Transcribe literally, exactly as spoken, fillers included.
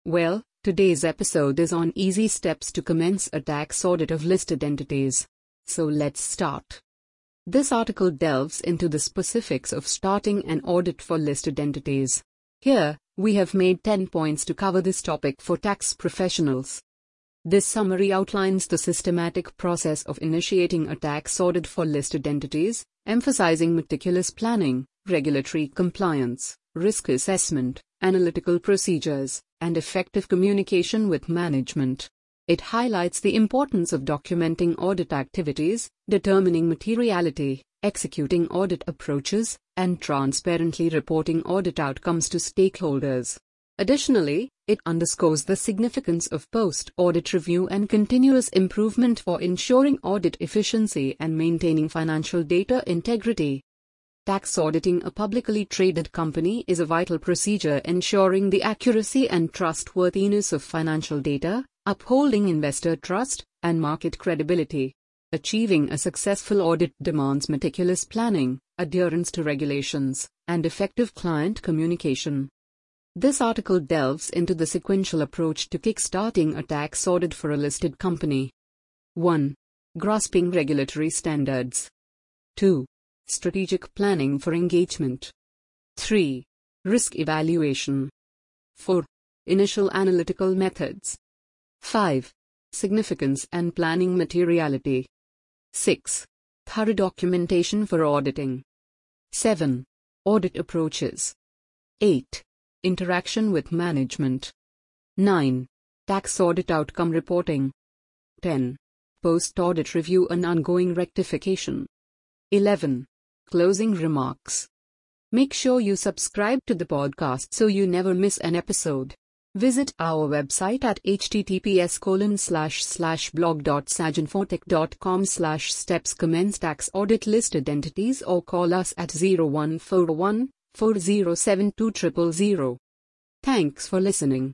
Well, today's episode is on easy steps to commence a tax audit of listed entities. So let's start. This article delves into the specifics of starting an audit for listed entities. Here, we have made ten points to cover this topic for tax professionals. This summary outlines the systematic process of initiating a tax audit for listed entities, emphasizing meticulous planning, regulatory compliance, risk assessment, analytical procedures, and effective communication with management. It highlights the importance of documenting audit activities, determining materiality, executing audit approaches, and transparently reporting audit outcomes to stakeholders. Additionally, it underscores the significance of post-audit review and continuous improvement for ensuring audit efficiency and maintaining financial data integrity. Tax auditing a publicly traded company is a vital procedure ensuring the accuracy and trustworthiness of financial data, upholding investor trust and market credibility. Achieving a successful audit demands meticulous planning, adherence to regulations, and effective client communication. This article delves into the sequential approach to kickstarting a tax audit for a listed company. one. Grasping regulatory standards. two. Strategic planning for engagement. three. Risk evaluation. four. Initial analytical methods. five. Significance and planning materiality. six. Thorough documentation for auditing. seven. Audit approaches. eight. Interaction with management. nine. Tax audit outcome reporting. ten. Post-audit review and ongoing rectification. eleven. Closing remarks. Make sure you subscribe to the podcast so you never miss an episode. Visit our website at https colon slash slash blog dot saginfotech dot com slash steps commence tax audit listed entities or call us at zero one four one, four zero seven two zero zero zero. Thanks for listening.